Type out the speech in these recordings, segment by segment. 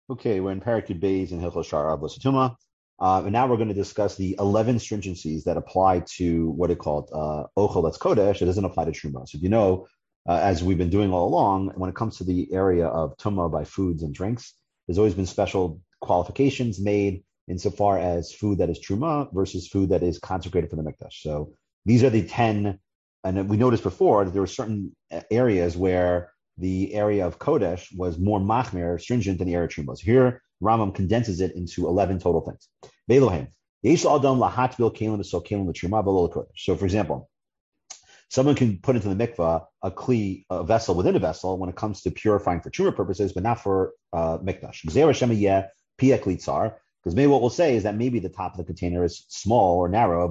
Okay, we're in Parakid Bays and Hilchos Sharav L'Satuma. And now we're going to discuss the 11 stringencies that apply to what it called Ochel that's Kodesh. It doesn't apply to Truma. So, as we've been doing all along, when it comes to the area of Tumah by foods and drinks, there's always been special qualifications made insofar as food that is Truma versus food that is consecrated for the Mikdash. So these are the 10, and we noticed before that there were certain areas where the area of Kodesh was more machmir, stringent than the area of Truma. So here, Rambam condenses it into 11 total things. So, for example, someone can put into the mikvah a vessel within a vessel when it comes to purifying for Truma purposes, but not for mikdash. Because maybe what we'll say is that maybe the top of the container is small or narrow,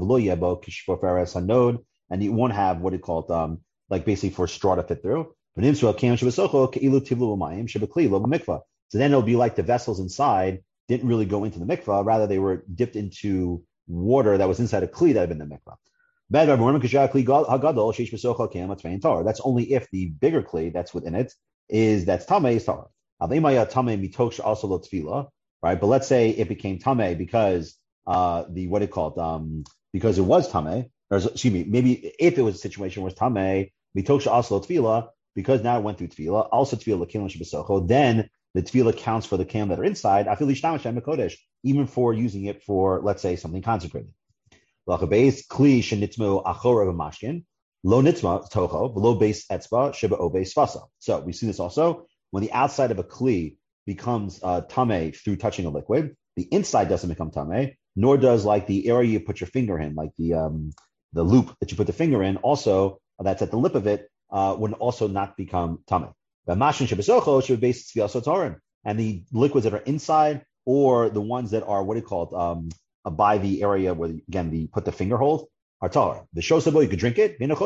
and you won't have what it called like basically for straw to fit through. So then it'll be like the vessels inside didn't really go into the mikvah, rather they were dipped into water that was inside a kli that had been in the mikvah. That's only if the bigger kli that's within it that's tameh is tahor. Right? But let's say it became tameh because because it was tameh, or excuse me, maybe if it was a situation where it's tameh, mitoksha also tefillah, because now it went through tefillah, also tefillah kelim shebesocho, then the tefillah counts for the kelim that are inside, even for using it for, let's say, something consecrated. Lo nitma toho, below base etzba, sheba obe sfasa. So we see this also when the outside of a kli becomes tameh through touching a liquid, the inside doesn't become tameh, nor does like the area you put your finger in, like the loop that you put the finger in, also that's at the lip of it, would also not become tameh. And the liquids that are inside, or the ones that are by the area where again the put the finger hold, are tahor. The shosabo, you could drink it. You're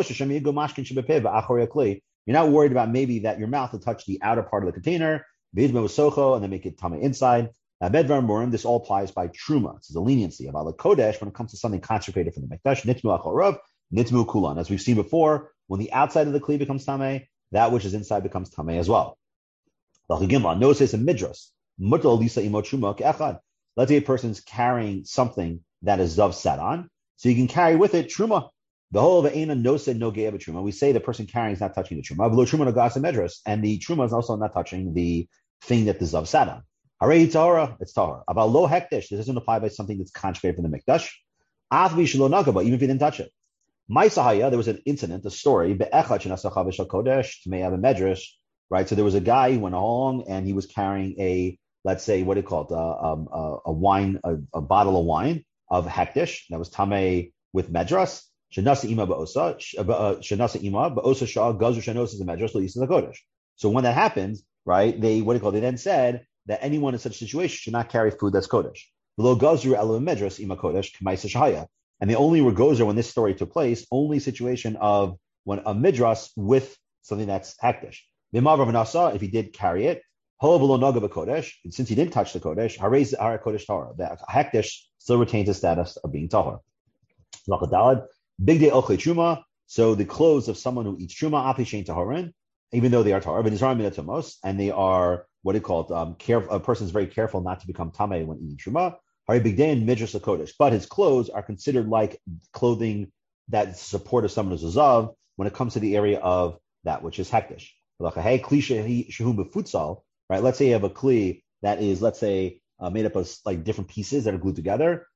not worried about maybe that your mouth will touch the outer part of the container, and then make it tameh inside. This all applies by truma. This is a leniency about the kodesh when it comes to something consecrated for the mikdash. Nitmu kulan. As we've seen before, when the outside of the kli becomes tameh, that which is inside becomes tameh as well. Notice a midras. Let's say a person's carrying something that is zav sat on, so you can carry with it truma. The whole of aina no said no ge'eva truma. We say the person carrying is not touching the truma. Below truma nagasa medras, and the truma is also not touching the thing that the zav sat on. Harei tahora, it's tahora. About low hektish, this doesn't apply by something that's consecrated from the mikdash. Afbi shelo nagaba, even if you didn't touch it. Maisahaya, there was an incident, a story. Be'echad shenasachav shel kodesh tmei ava medrash. Right, so there was a guy who went along and he was carrying let's say, what do you call it, a wine, a bottle of wine of hektish that was tameh with medras. Shenasa ima ba'osa, shenasa ima ba'osa shah gazu shenos is a medras lo yisa kodesh. So when that happens, right, they then said that anyone in such a situation should not carry food that's kodesh. Below gazu elu medras ima kodesh k'maisa shahaya. And the only were gozer when this story took place, only situation of when a midras with something that's hektish. If he did carry it, and since he didn't touch the kodesh, the hektish still retains the status of being tahor. Big day ochle truma. So the clothes of someone who eats truma apishain tahorin, even though they are tahor, but Israel minatomos, and they are what it called. A person is very careful not to become tameh when eating truma. Hari big day in midras kodesh, but his clothes are considered like clothing that support of someone who's a zav when it comes to the area of that which is hektish. Right? Let's say you have a kli that is, let's say, made up of like different pieces that are glued together.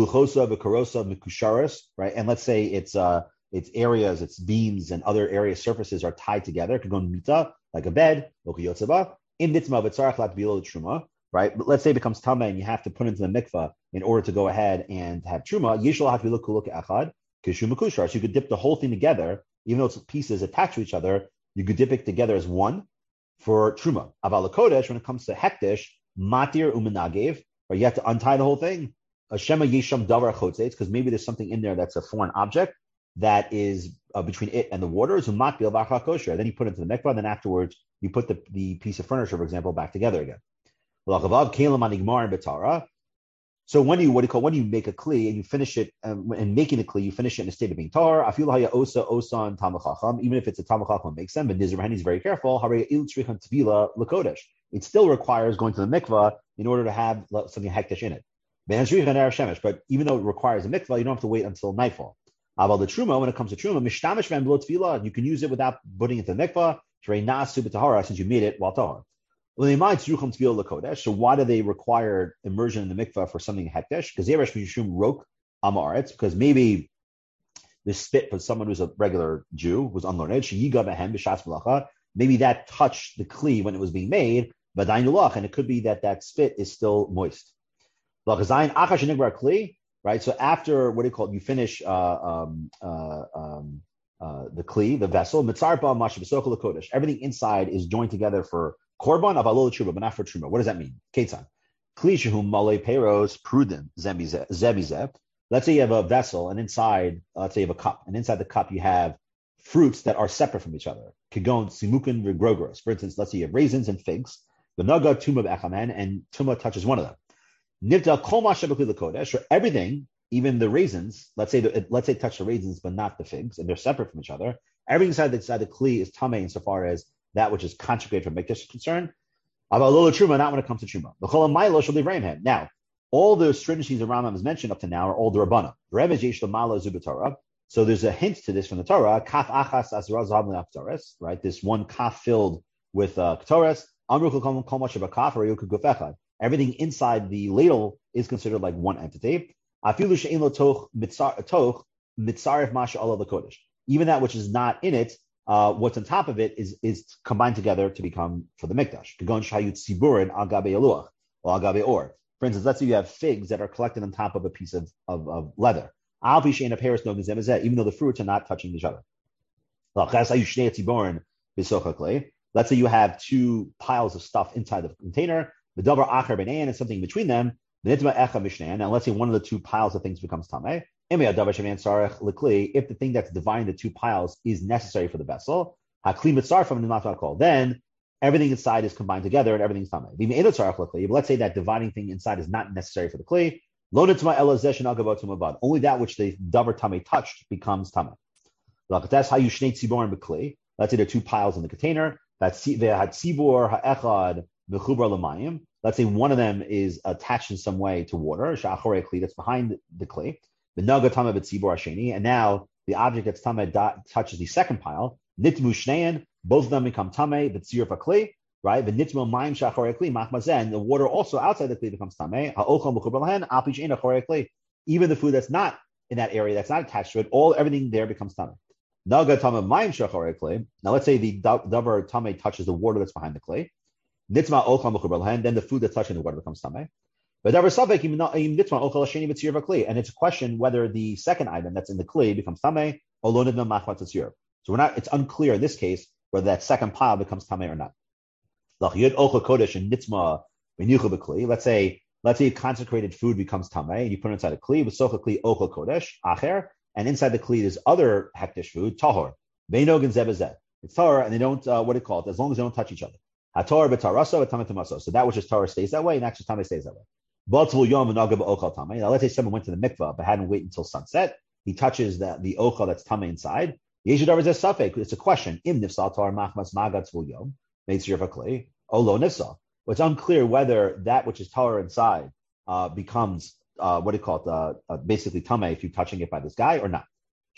Right? And let's say its areas, its beams and other area surfaces are tied together. It could go in mita, like a bed. Right? But let's say it becomes tameh and you have to put it into the mikvah in order to go ahead and have truma. So you could dip the whole thing together, even though it's pieces attached to each other. You could dip it together as one for truma. Aval kodesh, when it comes to hektish, matir umenagev, or you have to untie the whole thing. Shema yesham davar chotzes, because maybe there's something in there that's a foreign object that is between it and the water. So matbil v'achal kosher. Then you put it into the mikvah. Then afterwards you put the piece of furniture, for example, back together again. So when you make a kli and you finish it, and making a kli, you finish it in a state of being tar. Afil haya osa and even if it's a tamachacham makes them, but Nizrahani is very careful. it still requires going to the mikvah in order to have something hektish in it. But even though it requires a mikvah, you don't have to wait until nightfall. About the truma, when it comes to truma, you can use it without putting it in the mikvah, since you made it while tahar. So why do they require immersion in the mikvah for something hektish? Because maybe the spit for someone who's a regular Jew, who's unlearned, maybe that touched the kli when it was being made, and it could be that spit is still moist. Right? So after, what do you call it? You finish the kli, the vessel, everything inside is joined together for korban, but not for truma. What does that mean? Ketzan. Kli shehum malei peros prudin zebizeh. Let's say you have a vessel, and inside, let's say you have a cup, and inside the cup you have fruits that are separate from each other. Kigon simukin regrogros. For instance, let's say you have raisins and figs. The naga tuma be'achamen, and tuma touches one of them. Nivta kol ma'shabakli l'kodesh, or everything, even the raisins. Let's say touch the raisins, but not the figs, and they're separate from each other. Everything inside the kli is tamei insofar as that which is consecrated from mikdash is concerned. Avalolo truma, not when it comes to truma. The chol ma'ilo shall leave him. Now, all the stringencies the Rambam has mentioned up to now are all the Rabbana. So there's a hint to this from the Torah. Kaf achas asra zahav le'aktares, right? This one kaf filled with ketores. Everything inside the ladle is considered like one entity. Even that which is not in it, what's on top of it is combined together to become for the mikdash. For instance, let's say you have figs that are collected on top of a piece of leather. Even though the fruits are not touching each other. Let's say you have two piles of stuff inside the container, and something between them. And let's say one of the two piles of things becomes tameh. If the thing that's dividing the two piles is necessary for the vessel, then everything inside is combined together and everything's tameh. But let's say that dividing thing inside is not necessary for the kli. Only that which the davar tameh touched becomes tameh. That's how you shnei tzibor and bekli. Let's say there are two piles in the container. Let's say one of them is attached in some way to water. That's behind the kli. And now the object that's tameh touches the second pile. Nitmu shnein, both of them become tameh, but tzir fakli, right? The nitmu mayim shachorei kli machmazen, the water also outside the kli becomes tameh. Ha'ochel mechubar lahen al pi she'ein achorei kli. Even the food that's not in that area, that's not attached to it, everything there becomes tameh. Naga tameh mayim shachorei kli. Now let's say the davar tameh touches the water that's behind the kli. Nitma ochel mechubar lahen, then the food that's touching the water becomes tameh. And it's a question whether the second item that's in the kli becomes tameh or lo nidna machmat tzir. So it's unclear in this case whether that second pile becomes tameh or not. Let's say consecrated food becomes tameh and you put it inside a kli, with socha kli ochel kodesh acher, and inside the kli there's other hektish food tahor. It's tahor, and they don't what do you call it? As long as they don't touch each other. Hator b'taraso v'tameh tamaso. So that which is tahor stays that way, and that which is tameh stays that way. Now let's say someone went to the mikvah but hadn't waited until sunset. He touches the ochel that's tameh inside. It's a question. It's unclear whether that which is tahor inside becomes basically tameh if you're touching it by this guy or not.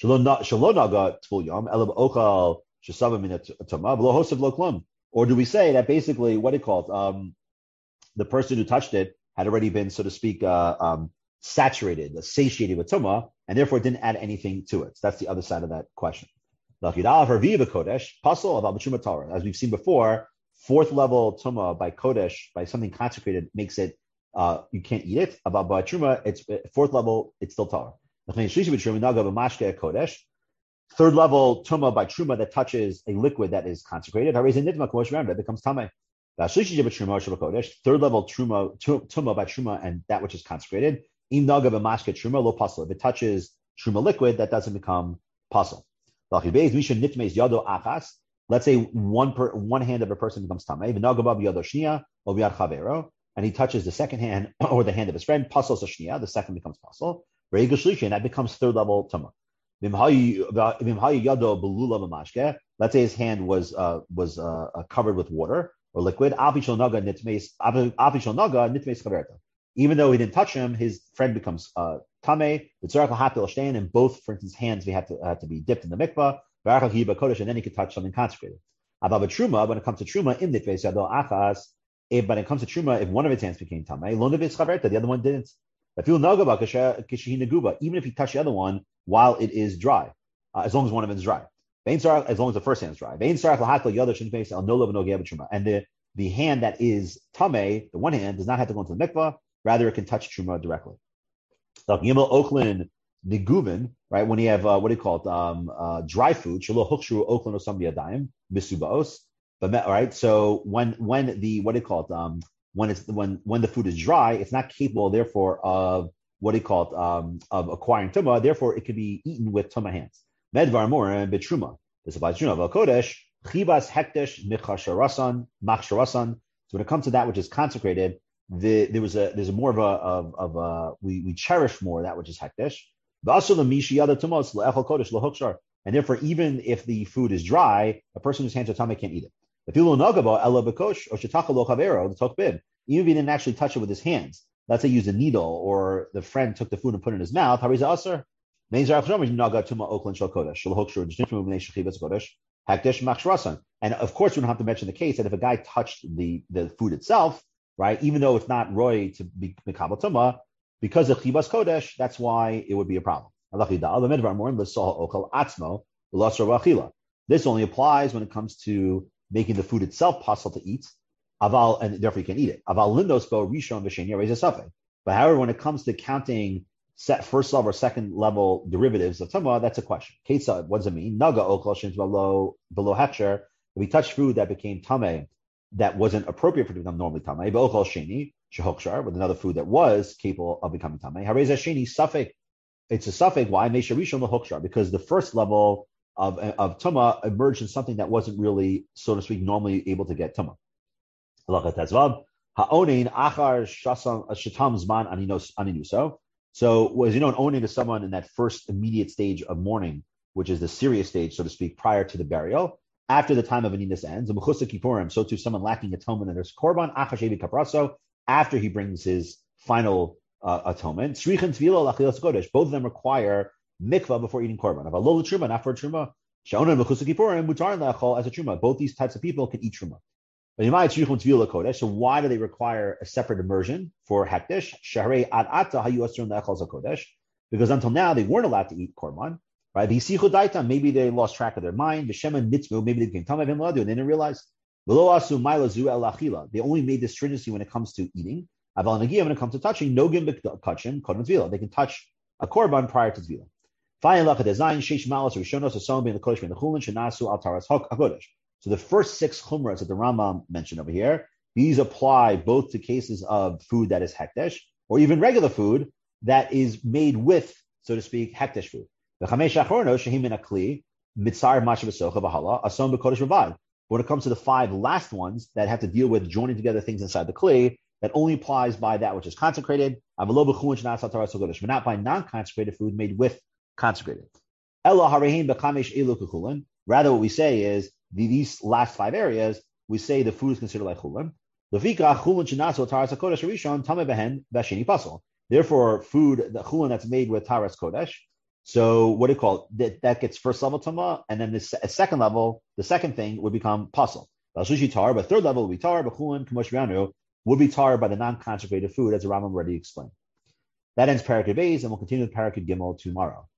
Or do we say that basically the person who touched it had already been, so to speak, saturated, satiated with tumah, and therefore it didn't add anything to it. So that's the other side of that question. As we've seen before, fourth level tumah by kodesh, by something consecrated, makes it you can't eat it. About by truma, it's fourth level, it's still tar. Third level tumah by truma that touches a liquid that is consecrated, that becomes tameh. Third level tumah by truma and that which is consecrated. If it touches truma liquid, that doesn't become pasul. Let's say one hand of a person becomes tameh, and he touches the second hand or the hand of his friend, pasul shnia, the second becomes pasul. And that becomes third level tumah. Let's say his hand was covered with water, or liquid. Even though he didn't touch him, his friend becomes tameh. The tzarach l'hatil shtein, and both, for instance, hands we have to be dipped in the mikvah. And then he could touch something consecrated. About truma, when it comes to truma, in nitves yado achas. But it comes to truma, if one of its hands became tameh, lo neves chaverta, the other one didn't. Even if he touched the other one while it is dry, as long as one of them is dry, as long as the first hand is dry. And the hand that is tameh, the one hand, does not have to go into the mikvah. Rather, it can touch truma directly. So Gimel Oakland Niguven, right? When you have what do you call it? Dry food, Shelo Hukshru Oakland Osam Yadayim Misubaos. But right, so when the what do you call it? When the food is dry, it's not capable, therefore, of what do you call it? Of acquiring tumah. Therefore, it can be eaten with tumah hands. Medvar more and betruma. This applies to truma. Kodesh chibas hekdesh michasharasan machsharasan. So when it comes to that which is consecrated, there's a more of a we cherish more that which is hekdesh. And therefore, even if the food is dry, a person whose hands are tameh can't eat it. Even if he didn't actually touch it with his hands, let's say use a needle, or the friend took the food and put it in his mouth, and of course, we don't have to mention the case that if a guy touched the food itself, right, even though it's not roy to be mekabel tumah, because of chibas kodesh, that's why it would be a problem. This only applies when it comes to making the food itself possible to eat, and therefore you can eat it. But however, when it comes to counting first level or second level derivatives of tumah, that's a question. What does it mean? Naga below hechsher. If we touch food that became tameh, that wasn't appropriate for it to become normally tameh, with another food that was capable of becoming tameh. It's a suffix. Why? Because the first level of tumah emerged in something that wasn't really, so to speak, normally able to get tumah. So, as you know, an onin is someone in that first immediate stage of mourning, which is the serious stage, so to speak, prior to the burial. After the time of Aninus ends, so too someone lacking atonement and there's korban, after he brings his final atonement. Both of them require mikvah before eating korban. Not for truma. As a truma. Both these types of people can eat truma. So why do they require a separate immersion for hekdesh? Because until now they weren't allowed to eat korban. Right? Maybe they lost track of their mind. Maybe they became tameh and they didn't realize. They only made this stringency when it comes to eating. When it comes to touching, they can touch a korban prior to tvila. So the first 6 chumras that the Rambam mentioned over here, these apply both to cases of food that is hekdesh, or even regular food that is made with, so to speak, hekdesh food. When it comes to the 5 last ones that have to deal with joining together things inside the kli, that only applies by that which is consecrated, but not by non-consecrated food made with consecrated. Rather, what we say is, these last 5 areas, we say the food is considered like chulin. Therefore, food, the chulin that's made with taras kodesh, so what do you call it? That gets first level tumah, and then the second level, the second thing would become pasul. But third level would be tar, but chulin k'mosh would be tar by the non-consecrated food, as the Rambam already explained. That ends Parakid Beis, and we'll continue with Parakid Gimel tomorrow.